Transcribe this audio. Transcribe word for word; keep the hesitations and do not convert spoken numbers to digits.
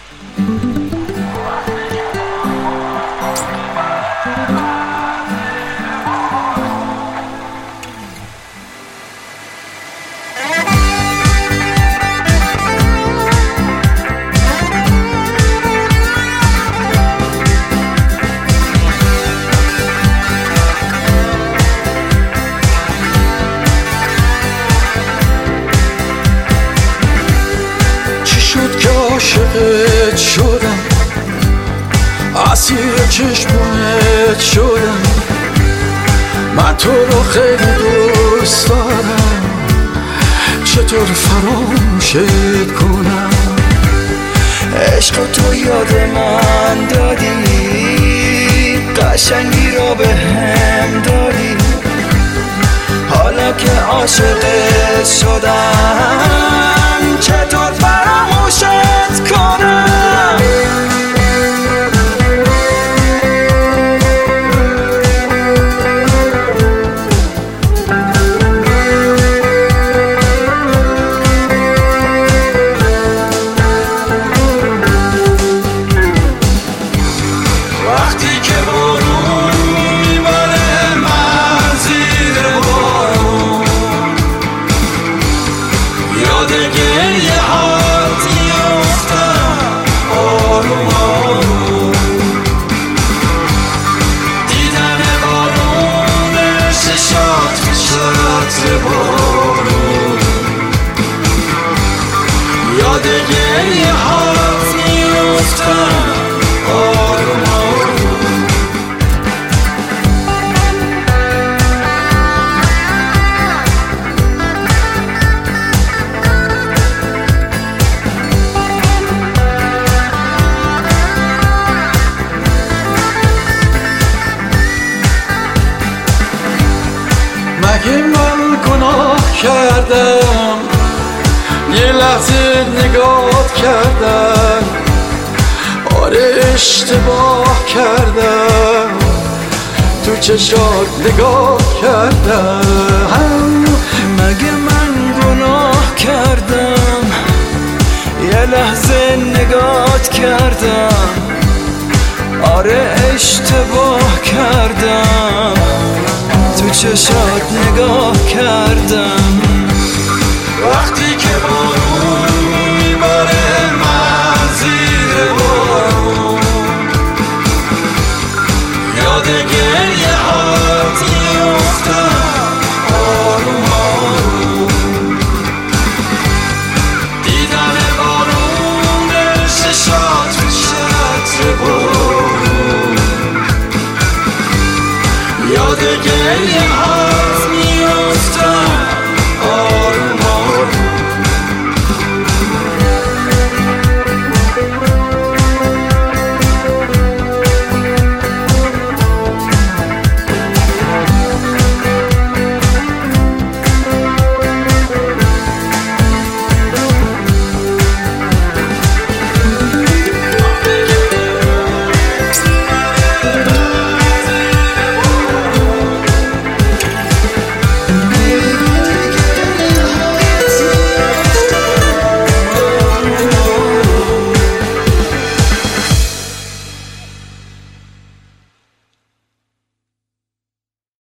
عاشقت شدم، اسیر چشمونت شدم، من تو رو خیلی دوست دارم، چطور فراموشت کنم؟ عشق تو یاد من دادی، قشنگی رو به هم دادی، حالا که عاشقت شدم چطور فراموشت کنم؟ وقتی که بارون میبره من زیر بارون، یاد گریه هات میافتم آروم آروم، دیدن بارون چشات میشد بارون، یاد گریه هات میافتم آروم آروم. مگه من گناه کردم یه لحظه نگاه کردم؟ آره اشتباه کردم، تو چشات نگاه کردم. مگه من گناه کردم یه لحظه نگات کردم؟ آره اشتباه کردم، تو چشات نگاه کردم.